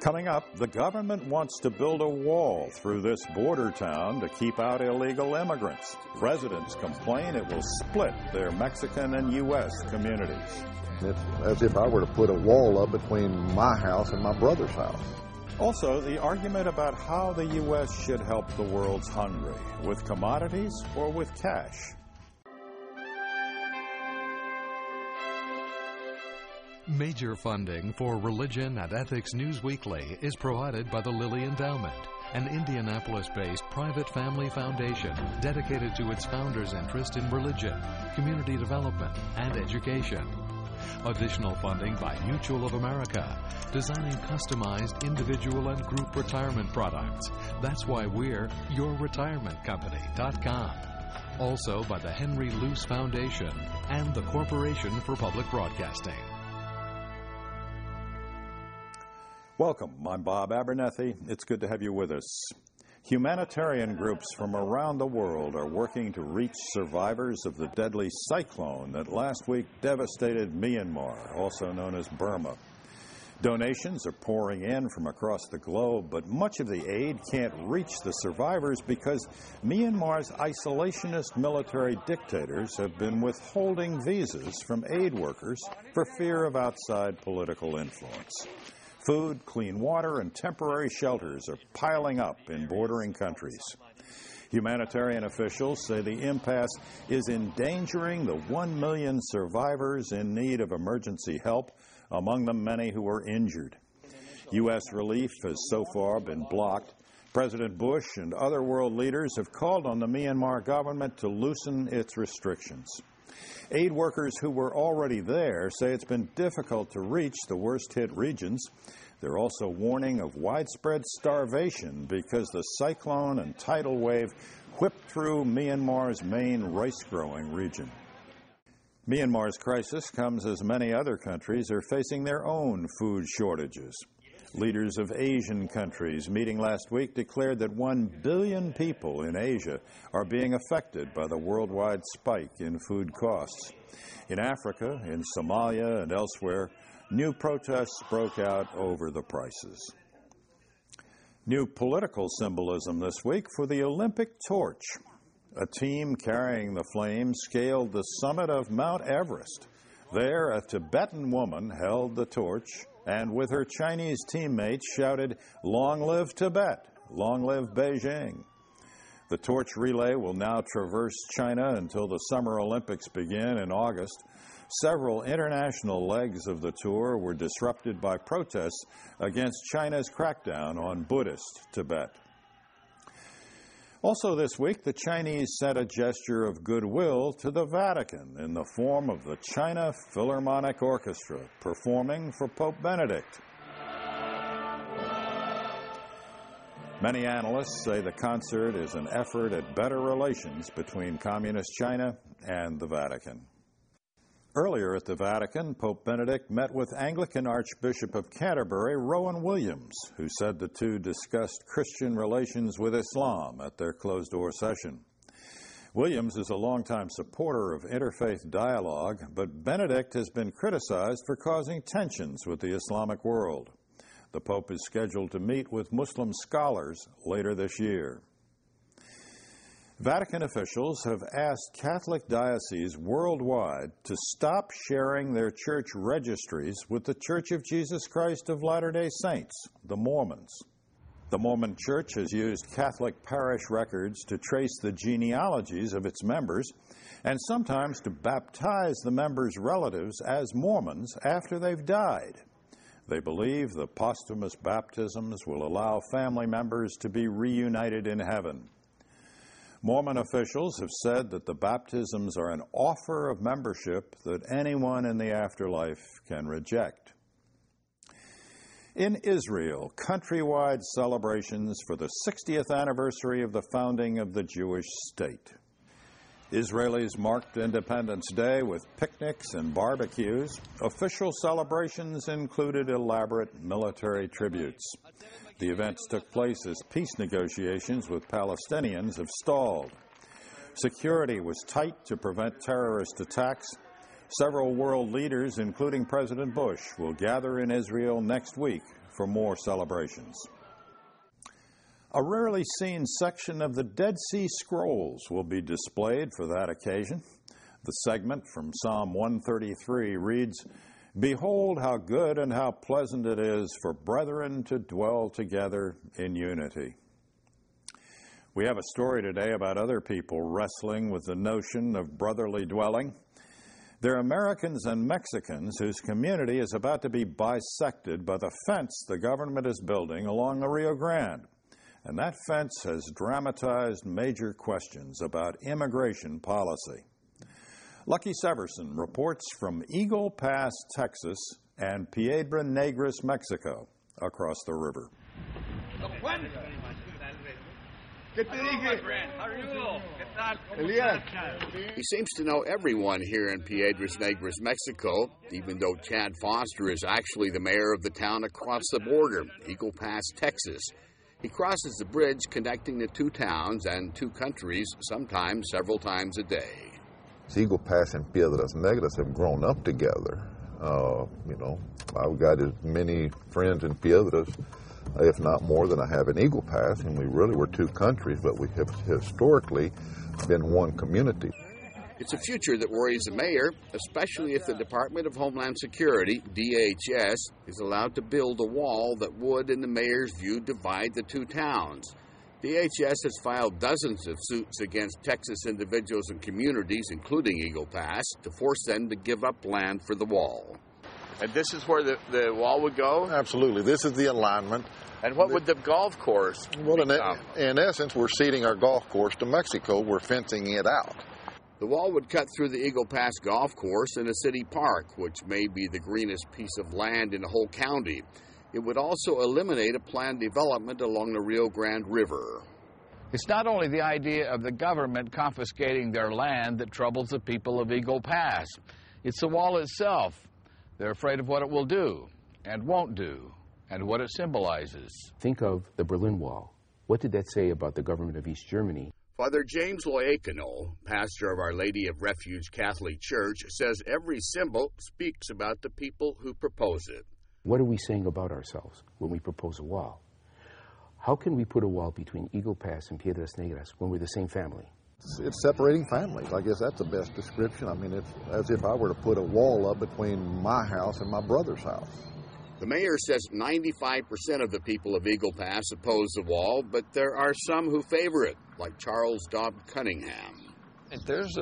Coming up, the government wants to build a wall through this border town to keep out illegal immigrants. Residents complain it will split their Mexican and U.S. communities. It's as if I were to put a wall up between my house and my brother's house. Also, the argument about how the U.S. should help the world's hungry, with commodities or with cash. Major funding for Religion and Ethics News Weekly is provided by the Lilly Endowment, an Indianapolis-based private family foundation dedicated to its founders' interest in religion, community development, and education. Additional funding by Mutual of America, designing customized individual and group retirement products. That's why we're yourretirementcompany.com. Also by the Henry Luce Foundation and the Corporation for Public Broadcasting. Welcome, I'm Bob Abernethy. It's good to have you with us. Humanitarian groups from around the world are working to reach survivors of the deadly cyclone that last week devastated Myanmar, also known as Burma. Donations are pouring in from across the globe, but much of the aid can't reach the survivors because Myanmar's isolationist military dictators have been withholding visas from aid workers for fear of outside political influence. Food, clean water, and temporary shelters are piling up in bordering countries. Humanitarian officials say the impasse is endangering the 1 million survivors in need of emergency help, among them many who are injured. U.S. relief has so far been blocked. President Bush and other world leaders have called on the Myanmar government to loosen its restrictions. Aid workers who were already there say it's been difficult to reach the worst-hit regions. They're also warning of widespread starvation because the cyclone and tidal wave whipped through Myanmar's main rice-growing region. Myanmar's crisis comes as many other countries are facing their own food shortages. Leaders of Asian countries meeting last week declared that 1 billion people in Asia are being affected by the worldwide spike in food costs. In Africa, in Somalia, and elsewhere, new protests broke out over the prices. New political symbolism this week for the Olympic torch. A team carrying the flame scaled the summit of Mount Everest. There, a Tibetan woman held the torch and with her Chinese teammates shouted, "Long live Tibet! Long live Beijing!" The torch relay will now traverse China until the Summer Olympics begin in August. Several international legs of the tour were disrupted by protests against China's crackdown on Buddhist Tibet. Also this week, the Chinese sent a gesture of goodwill to the Vatican in the form of the China Philharmonic Orchestra performing for Pope Benedict. Many analysts say the concert is an effort at better relations between Communist China and the Vatican. Earlier at the Vatican, Pope Benedict met with Anglican Archbishop of Canterbury, Rowan Williams, who said the two discussed Christian relations with Islam at their closed-door session. Williams is a longtime supporter of interfaith dialogue, but Benedict has been criticized for causing tensions with the Islamic world. The Pope is scheduled to meet with Muslim scholars later this year. Vatican officials have asked Catholic dioceses worldwide to stop sharing their church registries with the Church of Jesus Christ of Latter-day Saints, the Mormons. The Mormon Church has used Catholic parish records to trace the genealogies of its members and sometimes to baptize the members' relatives as Mormons after they've died. They believe the posthumous baptisms will allow family members to be reunited in heaven. Mormon officials have said that the baptisms are an offer of membership that anyone in the afterlife can reject. In Israel, countrywide celebrations for the 60th anniversary of the founding of the Jewish state. Israelis marked Independence Day with picnics and barbecues. Official celebrations included elaborate military tributes. The events took place as peace negotiations with Palestinians have stalled. Security was tight to prevent terrorist attacks. Several world leaders, including President Bush, will gather in Israel next week for more celebrations. A rarely seen section of the Dead Sea Scrolls will be displayed for that occasion. The segment from Psalm 133 reads, "Behold how good and how pleasant it is for brethren to dwell together in unity." We have a story today about other people wrestling with the notion of brotherly dwelling. They're Americans and Mexicans whose community is about to be bisected by the fence the government is building along the Rio Grande. And that fence has dramatized major questions about immigration policy. Lucky Severson reports from Eagle Pass, Texas, and Piedras Negras, Mexico, across the river. He seems to know everyone here in Piedras Negras, Mexico, even though Chad Foster is actually the mayor of the town across the border, Eagle Pass, Texas. He crosses the bridge connecting the two towns and two countries, sometimes several times a day. Eagle Pass and Piedras Negras have grown up together. I've got as many friends in Piedras, if not more, than I have in Eagle Pass, and we really were two countries, but we have historically been one community. It's a future that worries the mayor, especially if the Department of Homeland Security, DHS, is allowed to build a wall that would, in the mayor's view, divide the two towns. DHS has filed dozens of suits against Texas individuals and communities, including Eagle Pass, to force them to give up land for the wall. And this is where the wall would go? Absolutely. This is the alignment. And what would the golf course become? In essence, we're ceding our golf course to Mexico. We're fencing it out. The wall would cut through the Eagle Pass golf course and a city park, which may be the greenest piece of land in the whole county. It would also eliminate a planned development along the Rio Grande River. It's not only the idea of the government confiscating their land that troubles the people of Eagle Pass. It's the wall itself. They're afraid of what it will do and won't do and what it symbolizes. Think of the Berlin Wall. What did that say about the government of East Germany? Father James Loiacono, pastor of Our Lady of Refuge Catholic Church, says every symbol speaks about the people who propose it. What are we saying about ourselves when we propose a wall? How can we put a wall between Eagle Pass and Piedras Negras when we're the same family? It's separating families. I guess that's the best description. I mean, it's as if I were to put a wall up between my house and my brother's house. The mayor says 95% of the people of Eagle Pass oppose the wall, but there are some who favor it, like Charles Dobb Cunningham. If there's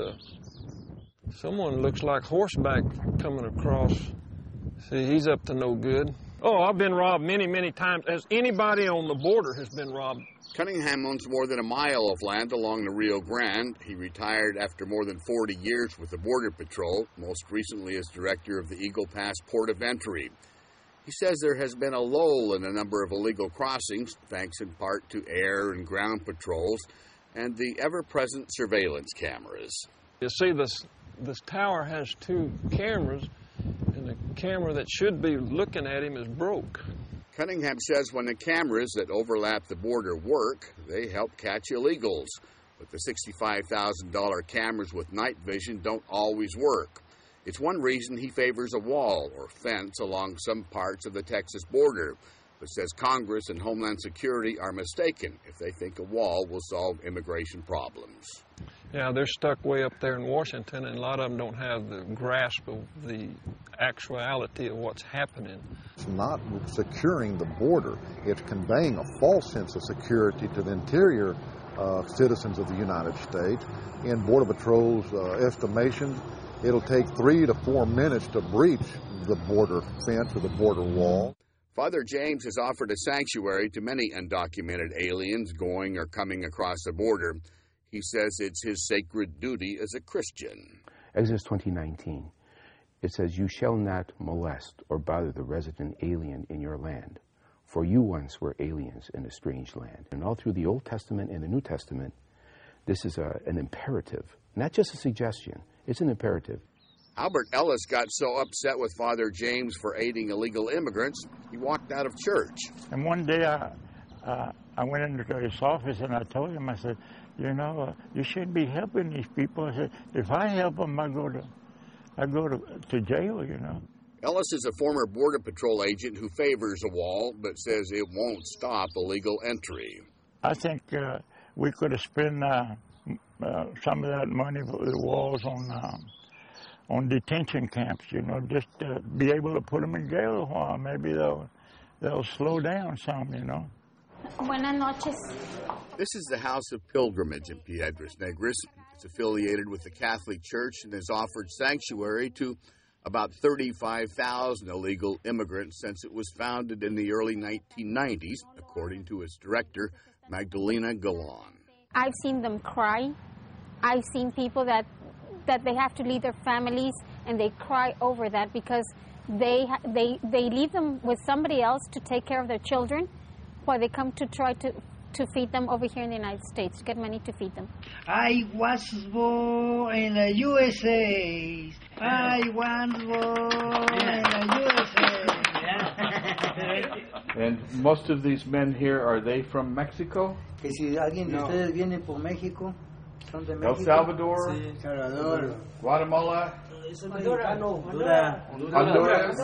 someone looks like horseback coming across, see, he's up to no good. Oh, I've been robbed many, many times, as anybody on the border has been robbed. Cunningham owns more than a mile of land along the Rio Grande. He retired after more than 40 years with the Border Patrol, most recently as director of the Eagle Pass Port of Entry. He says there has been a lull in the number of illegal crossings, thanks in part to air and ground patrols and the ever-present surveillance cameras. You see, this tower has two cameras, and the camera that should be looking at him is broke. Cunningham says when the cameras that overlap the border work, they help catch illegals. But the $65,000 cameras with night vision don't always work. It's one reason he favors a wall or fence along some parts of the Texas border, but says Congress and Homeland Security are mistaken if they think a wall will solve immigration problems. Yeah, they're stuck way up there in Washington, and a lot of them don't have the grasp of the actuality of what's happening. It's not securing the border. It's conveying a false sense of security to the interior citizens of the United States. In Border Patrol's estimation, it'll take 3 to 4 minutes to breach the border fence or the border wall. Father James has offered a sanctuary to many undocumented aliens going or coming across the border. He says it's his sacred duty as a Christian. Exodus 20:19, it says, "You shall not molest or bother the resident alien in your land, for you once were aliens in a strange land." And all through the Old Testament and the New Testament, this is an imperative, not just a suggestion. It's an imperative. Albert Ellis got so upset with Father James for aiding illegal immigrants, he walked out of church. And one day I went into his office and I told him, I said, you shouldn't be helping these people. I said, if I help them, I go to jail, you know. Ellis is a former Border Patrol agent who favors a wall, but says it won't stop illegal entry. I think we could have spent some of that money for the walls on detention camps, you know, just be able to put them in jail a while. Maybe they'll slow down some, you know. Buenas noches. This is the House of Pilgrimage in Piedras Negras. It's affiliated with the Catholic Church and has offered sanctuary to about 35,000 illegal immigrants since it was founded in the early 1990s, according to its director, Magdalena Galan. I've seen them cry. I've seen people that they have to leave their families, and they cry over that because they leave them with somebody else to take care of their children while they come to try to feed them over here in the United States, to get money to feed them. I was born in the USA. I was born in the USA. And most of these men here, are they from Mexico? Que si alguien de ustedes viene por México, son de México. El Salvador, sí. Salvador, Guatemala, Honduras,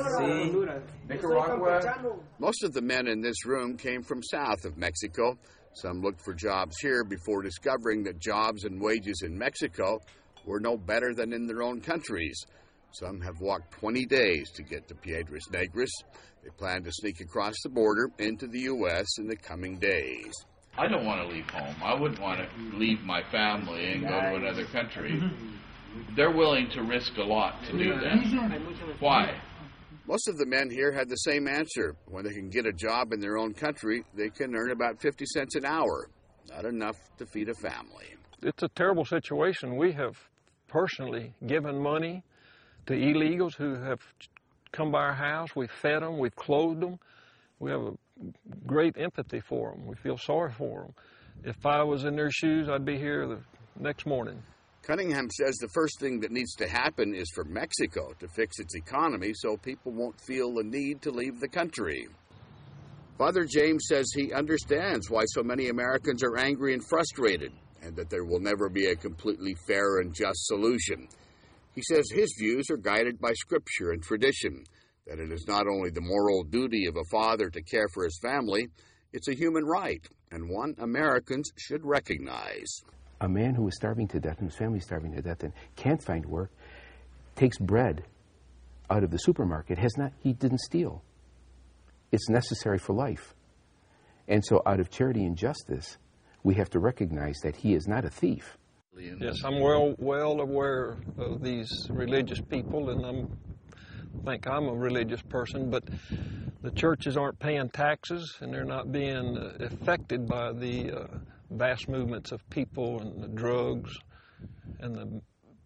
Nicaragua. Most of the men in this room came from south of Mexico. Some looked for jobs here before discovering that jobs and wages in Mexico were no better than in their own countries. Some have walked 20 days to get to Piedras Negras. They plan to sneak across the border into the U.S. in the coming days. I don't want to leave home. I wouldn't want to leave my family and go to another country. They're willing to risk a lot to do that. Why? Most of the men here had the same answer. When they can get a job in their own country, they can earn about 50 cents an hour. Not enough to feed a family. It's a terrible situation. We have personally given money to illegals who have come by our house. We've fed them. We've clothed them. We have a great empathy for them. We feel sorry for them. If I was in their shoes, I'd be here the next morning. Cunningham says the first thing that needs to happen is for Mexico to fix its economy so people won't feel the need to leave the country. Father James says he understands why so many Americans are angry and frustrated, and that there will never be a completely fair and just solution. He says his views are guided by scripture and tradition, that it is not only the moral duty of a father to care for his family, it's a human right, and one Americans should recognize. A man who is starving to death and his family is starving to death and can't find work, takes bread out of the supermarket, he didn't steal. It's necessary for life. And so out of charity and justice, we have to recognize that he is not a thief. Yes, I'm well aware of these religious people, and I think I'm a religious person, but the churches aren't paying taxes, and they're not being affected by the vast movements of people and the drugs and the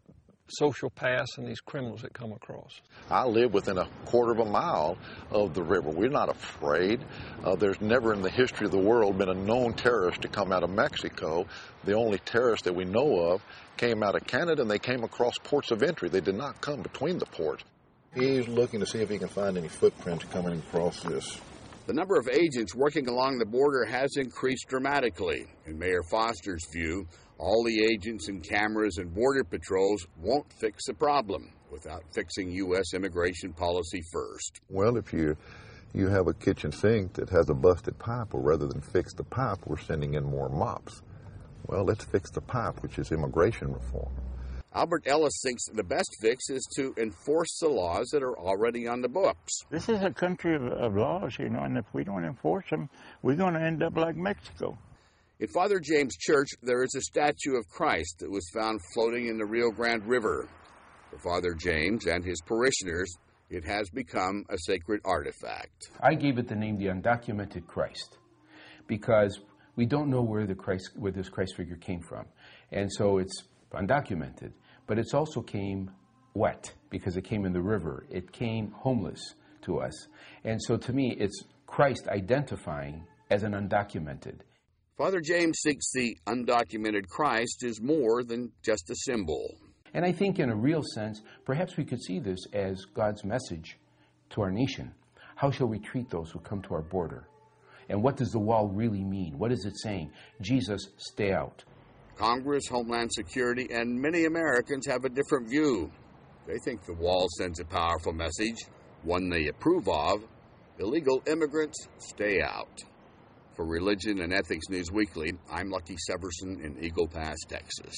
sociopaths and these criminals that come across. I live within a quarter of a mile of the river. We're not afraid. There's never in the history of the world been a known terrorist to come out of Mexico. The only terrorists that we know of came out of Canada, and they came across ports of entry. They did not come between the ports. He's looking to see if he can find any footprints coming across this. The number of agents working along the border has increased dramatically. In Mayor Foster's view, all the agents and cameras and border patrols won't fix the problem without fixing U.S. immigration policy first. Well, if you have a kitchen sink that has a busted pipe, well, rather than fix the pipe, we're sending in more mops. Well, let's fix the pipe, which is immigration reform. Albert Ellis thinks the best fix is to enforce the laws that are already on the books. This is a country of laws, you know, and if we don't enforce them, we're going to end up like Mexico. In Father James Church, there is a statue of Christ that was found floating in the Rio Grande River. For Father James and his parishioners, it has become a sacred artifact. I gave it the name the Undocumented Christ because we don't know where this Christ figure came from. And so it's undocumented. But it's also came wet because it came in the river. It came homeless to us. And so to me, it's Christ identifying as an undocumented. Father James thinks the undocumented Christ is more than just a symbol. And I think in a real sense, perhaps we could see this as God's message to our nation. How shall we treat those who come to our border? And what does the wall really mean? What is it saying? Jesus, stay out. Congress, Homeland Security, and many Americans have a different view. They think the wall sends a powerful message, one they approve of: illegal immigrants stay out. For Religion and Ethics News Weekly, I'm Lucky Severson in Eagle Pass, Texas.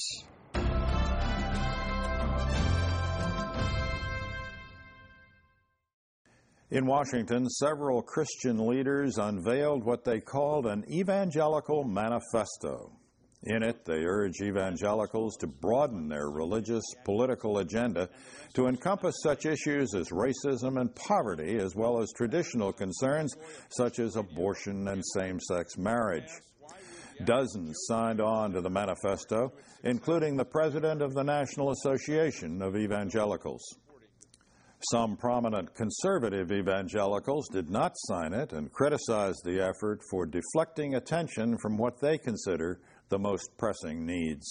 In Washington, several Christian leaders unveiled what they called an evangelical manifesto. In it, they urge evangelicals to broaden their religious, political agenda to encompass such issues as racism and poverty, as well as traditional concerns such as abortion and same-sex marriage. Dozens signed on to the manifesto, including the president of the National Association of Evangelicals. Some prominent conservative evangelicals did not sign it and criticized the effort for deflecting attention from what they consider the most pressing needs.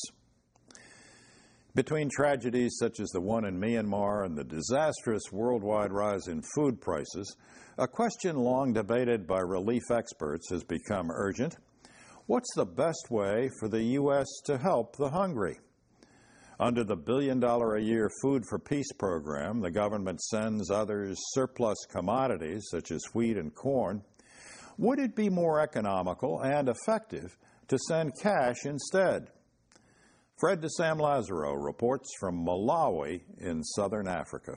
Between tragedies such as the one in Myanmar and the disastrous worldwide rise in food prices, a question long debated by relief experts has become urgent. What's the best way for the U.S. to help the hungry? Under the $1 billion a year Food for Peace program, the government sends others surplus commodities such as wheat and corn. Would it be more economical and effective to send cash instead? Fred de Sam Lazaro reports from Malawi in southern Africa.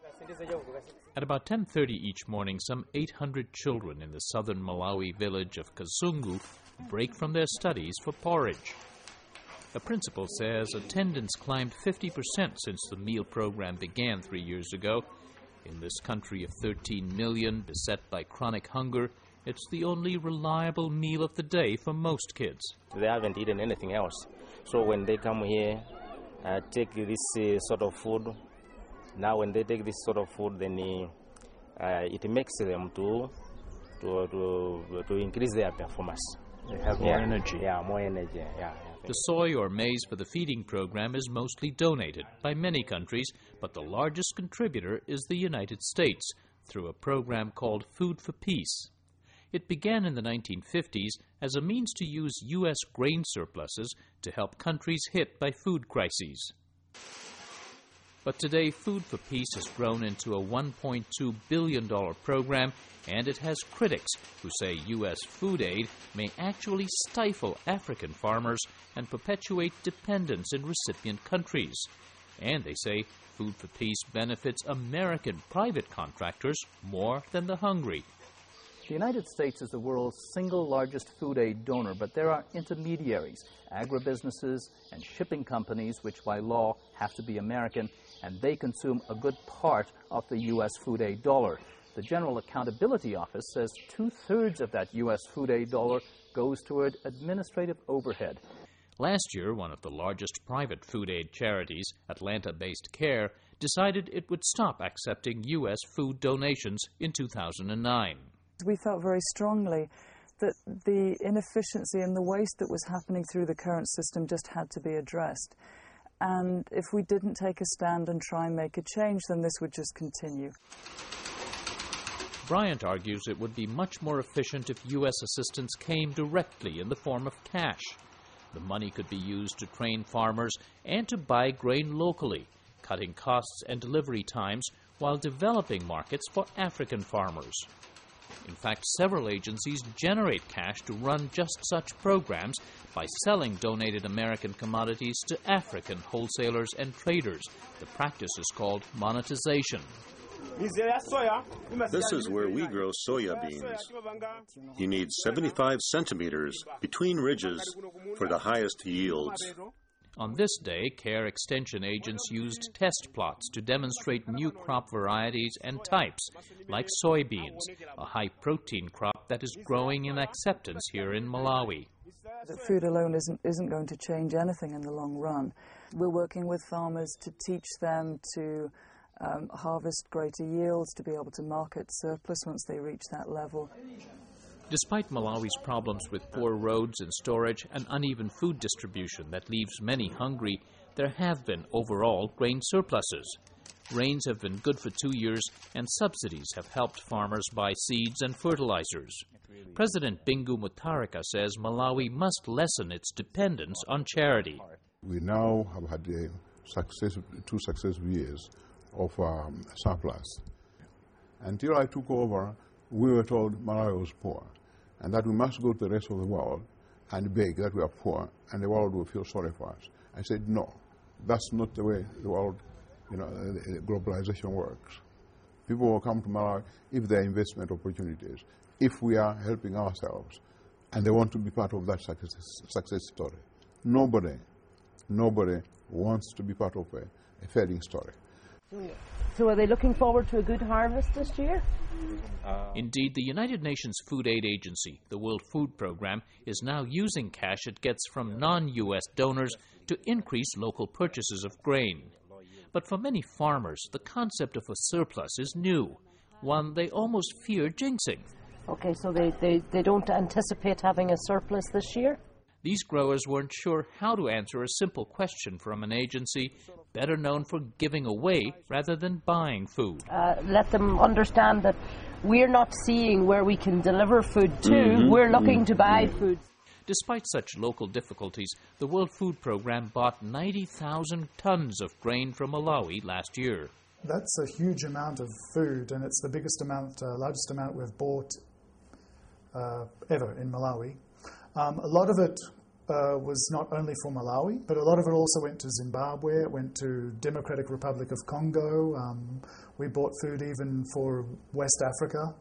At about 10:30 each morning, some 800 children in the southern Malawi village of Kasungu break from their studies for porridge. The principal says attendance climbed 50% since the meal program began 3 years ago. In this country of 13 million beset by chronic hunger, it's the only reliable meal of the day for most kids. They haven't eaten anything else. So when they come here, take this sort of food. Now when they take this sort of food, then it makes them to increase their performance. They have more energy. Yeah, more energy, yeah. The soy or maize for the feeding program is mostly donated by many countries, but the largest contributor is the United States through a program called Food for Peace. It began in the 1950s as a means to use U.S. grain surpluses to help countries hit by food crises. But today, Food for Peace has grown into a $1.2 billion program, and it has critics who say U.S. food aid may actually stifle African farmers and perpetuate dependence in recipient countries. And they say Food for Peace benefits American private contractors more than the hungry. The United States is the world's single largest food aid donor, but there are intermediaries, agribusinesses and shipping companies, which by law have to be American, and they consume a good part of the U.S. food aid dollar. The General Accountability Office says 2/3 of that U.S. food aid dollar goes toward administrative overhead. Last year, one of the largest private food aid charities, Atlanta-based CARE, decided it would stop accepting U.S. food donations in 2009. We felt very strongly that the inefficiency and the waste that was happening through the current system just had to be addressed. And if we didn't take a stand and try and make a change, then this would just continue. Bryant argues it would be much more efficient if U.S. assistance came directly in the form of cash. The money could be used to train farmers and to buy grain locally, cutting costs and delivery times while developing markets for African farmers. In fact, several agencies generate cash to run just such programs by selling donated American commodities to African wholesalers and traders. The practice is called monetization. This is where we grow soya beans. You need 75 centimeters between ridges for the highest yields. On this day, CARE extension agents used test plots to demonstrate new crop varieties and types, like soybeans, a high-protein crop that is growing in acceptance here in Malawi. Food alone isn't going to change anything in the long run. We're working with farmers to teach them to harvest greater yields, to be able to market surplus once they reach that level. Despite Malawi's problems with poor roads and storage and uneven food distribution that leaves many hungry, there have been overall grain surpluses. Rains have been good for 2 years, and subsidies have helped farmers buy seeds and fertilizers. President Bingu Mutharika says Malawi must lessen its dependence on charity. We now have had two successful years of surplus. Until I took over, we were told Malawi was poor, and that we must go to the rest of the world and beg that we are poor, and the world will feel sorry for us. I said, no, that's not the way the world, globalization works. People will come to Malawi if there are investment opportunities, if we are helping ourselves, and they want to be part of that success story. Nobody wants to be part of a failing story. So are they looking forward to a good harvest this year? Indeed, the United Nations Food Aid Agency, the World Food Program, is now using cash it gets from non-U.S. donors to increase local purchases of grain. But for many farmers, the concept of a surplus is new, one they almost fear jinxing. Okay, so they don't anticipate having a surplus this year? These growers weren't sure how to answer a simple question from an agency better known for giving away rather than buying food. Let them understand that we're not seeing where we can deliver food to, we're looking to buy food. Despite such local difficulties, the World Food Program bought 90,000 tons of grain from Malawi last year. That's a huge amount of food, and it's the largest amount we've bought ever in Malawi. A lot of it was not only for Malawi, but a lot of it also went to Zimbabwe, it went to Democratic Republic of Congo. We bought food even for West Africa.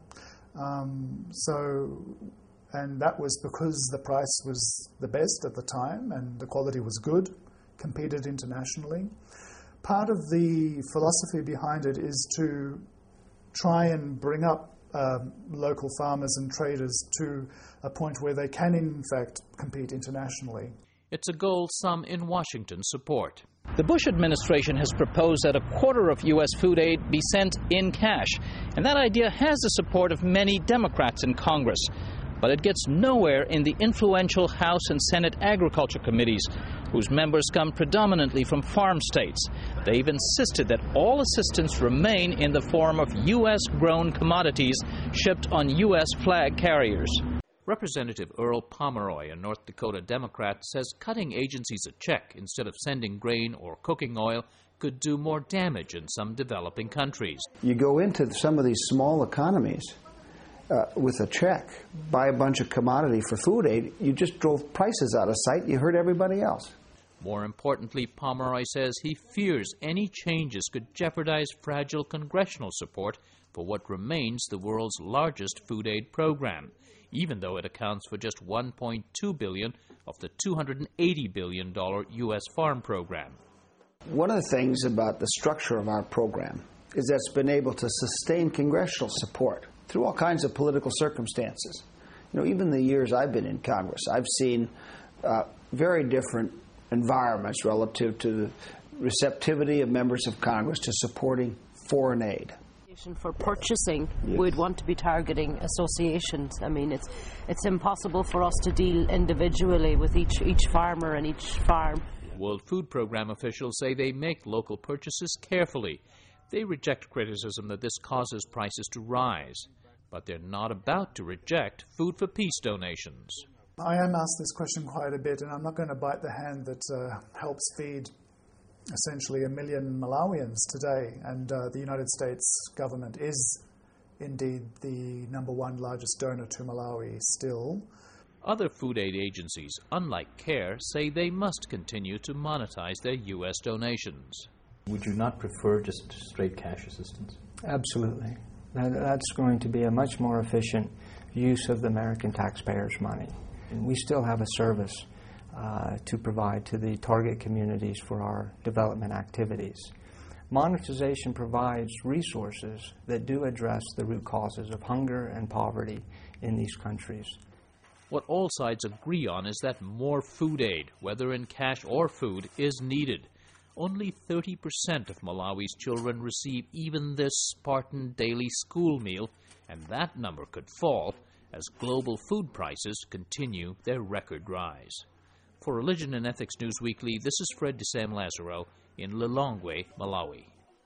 And that was because the price was the best at the time and the quality was good, competed internationally. Part of the philosophy behind it is to try and bring up local farmers and traders to a point where they can in fact compete internationally. It's a goal some in Washington support. The Bush administration has proposed that a quarter of U.S. food aid be sent in cash, and that idea has the support of many Democrats in Congress. But it gets nowhere in the influential House and Senate Agriculture Committees, whose members come predominantly from farm states. They've insisted that all assistance remain in the form of U.S.-grown commodities shipped on U.S. flag carriers. Representative Earl Pomeroy, a North Dakota Democrat, says cutting agencies a check instead of sending grain or cooking oil could do more damage in some developing countries. You go into some of these small economies with a check, buy a bunch of commodity for food aid, you just drove prices out of sight, you hurt everybody else. More importantly, Pomeroy says he fears any changes could jeopardize fragile congressional support for what remains the world's largest food aid program, even though it accounts for just $1.2 billion of the $280 billion U.S. farm program. One of the things about the structure of our program is that it's been able to sustain congressional support through all kinds of political circumstances. Even the years I've been in Congress, I've seen very different environments relative to the receptivity of members of Congress to supporting foreign aid. For purchasing, we'd want to be targeting associations. I mean, it's impossible for us to deal individually with each farmer and each farm. World Food Program officials say they make local purchases carefully. They reject criticism that this causes prices to rise, but they're not about to reject Food for Peace donations. I am asked this question quite a bit, and I'm not going to bite the hand that helps feed essentially 1 million Malawians today, and the United States government is indeed the #1 largest donor to Malawi still. Other food aid agencies, unlike CARE, say they must continue to monetize their U.S. donations. Would you not prefer just straight cash assistance? Absolutely. That's going to be a much more efficient use of the American taxpayers' money. And we still have a service to provide to the target communities for our development activities. Monetization provides resources that do address the root causes of hunger and poverty in these countries. What all sides agree on is that more food aid, whether in cash or food, is needed. Only 30% of Malawi's children receive even this Spartan daily school meal, and that number could fall as global food prices continue their record rise. For Religion and Ethics News Weekly, this is Fred de Sam Lazaro in Lilongwe, Malawi.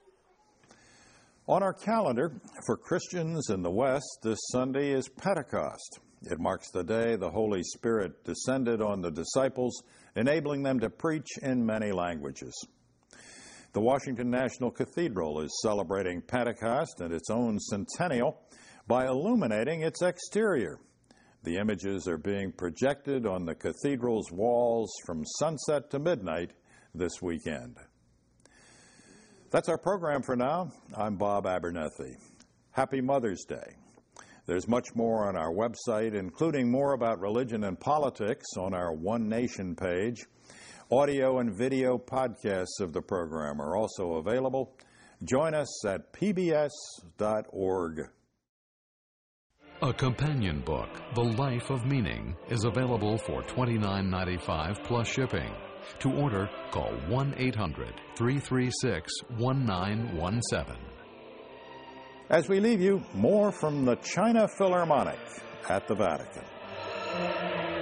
On our calendar, for Christians in the West, this Sunday is Pentecost. It marks the day the Holy Spirit descended on the disciples, enabling them to preach in many languages. The Washington National Cathedral is celebrating Pentecost and its own centennial by illuminating its exterior. The images are being projected on the cathedral's walls from sunset to midnight this weekend. That's our program for now. I'm Bob Abernethy. Happy Mother's Day. There's much more on our website, including more about religion and politics on our One Nation page. Audio and video podcasts of the program are also available. Join us at pbs.org. A companion book, The Life of Meaning, is available for $29.95 plus shipping. To order, call 1-800-336-1917. As we leave you, more from the China Philharmonic at the Vatican.